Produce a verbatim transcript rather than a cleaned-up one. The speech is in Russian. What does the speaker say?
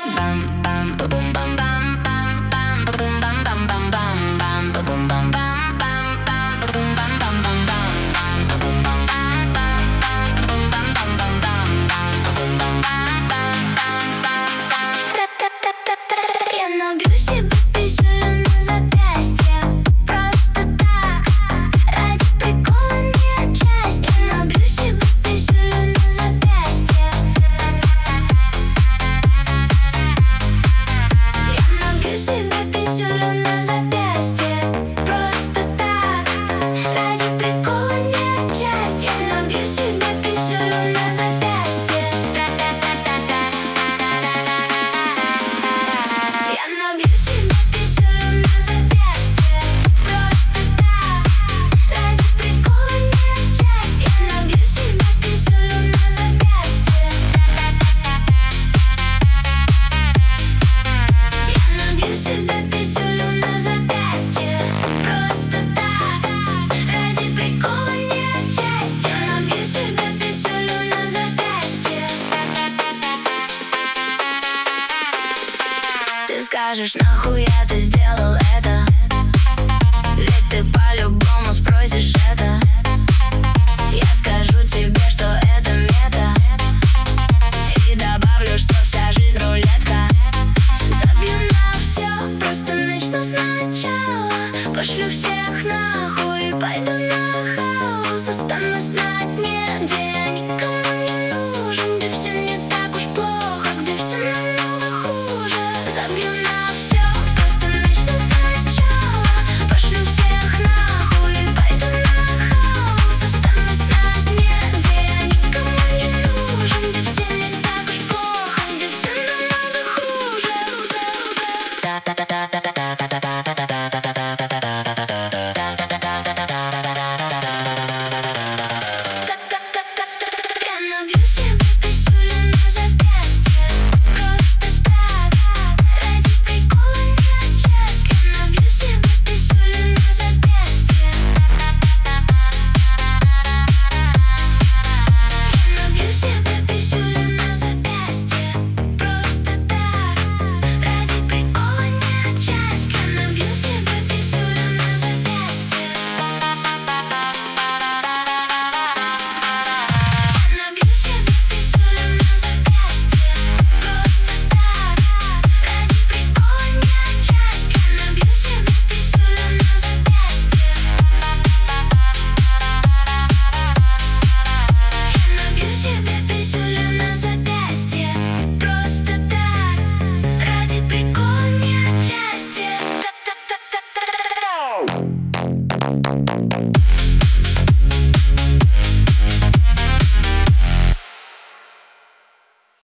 Я набью себе писюлю на запястье просто так, ради прикола не отчасть. Я набью себе писюлю на запястье. Я набью себе писюлю на запястье просто так, ради прикола не отчасть. Я набью себе писюлю на запястье. Я набью себе писюлю на запястье просто так, ради прикола не отчасть. Я набью себе писюлю на запястье. Я набью себе писюлю на запястье просто так, ради прикола не отчасть. Я набью себе писюлю на запястье. Ты скажешь, нахуя ты сделал это? Ведь ты по-любому спросишь это.